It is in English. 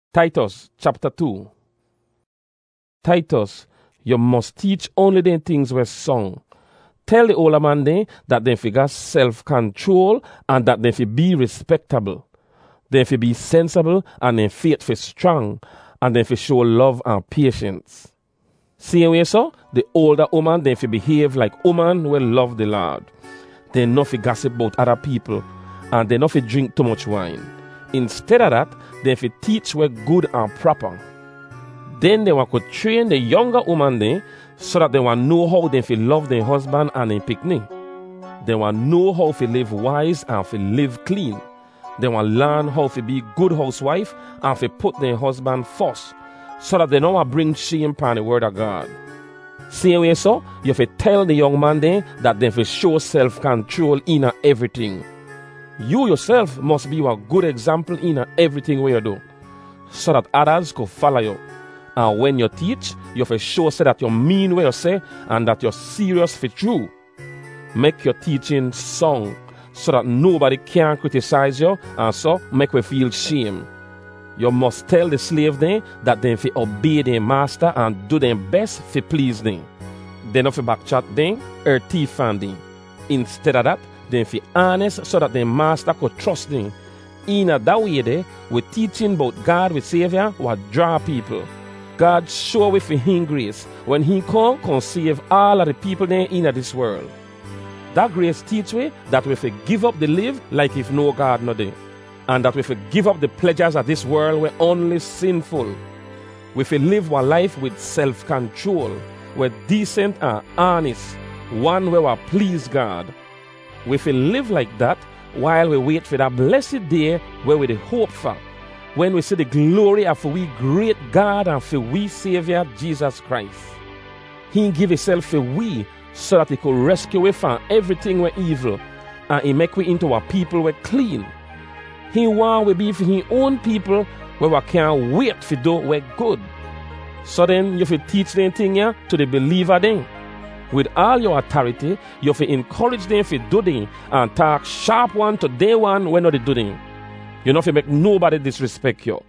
Titus chapter 2. Titus, you must teach only the things were sung. Tell the older man then that they figure self-control and that they be respectable. They be sensible and their faith be strong and they show love and patience. See way so? The older woman they behave like woman will love the Lord. They not gossip about other people and they not drink too much wine. Instead of that, they teach where good and proper. Then they want to train the younger woman there so that they want know how they love their husband and their picnic. They want know how to live wise and to live clean. They want learn how to be good housewife and to put their husband first so that they don't want bring shame upon the word of God. Same way so, you have to tell the young man there that they show self-control in everything. You yourself must be a good example in everything where you do, so that others could follow you. And when you teach, you have to show say that you mean what you say and that you're serious for true. Make your teaching song so that nobody can criticize you and so make you feel shame. You must tell the slave then that they obey their master and do their best to please them. They not backchat them or thief them. Instead of that, they be honest so that their master could trust them. In that way, they with teaching about God with Savior will draw people. God show with His grace when He can save all of the people there in this world. That grace teach we that we give up the live like if no God no there, and that we give up the pleasures of this world we're only sinful. We live our life with self-control, we're decent and honest, one where we please God. We live like that while we wait for that blessed day where we hope for, when we see the glory of we great God and for we Savior Jesus Christ. He give Himself for we so that He could rescue us from everything we're evil and He make we into a people we're clean. He want we be for His own people where we can't wait for do we're good. So then you have to teach them thing here to the believer then. With all your authority, you have to encourage them to do them and talk sharp one to day one when they do them. You know, if you make nobody disrespect you.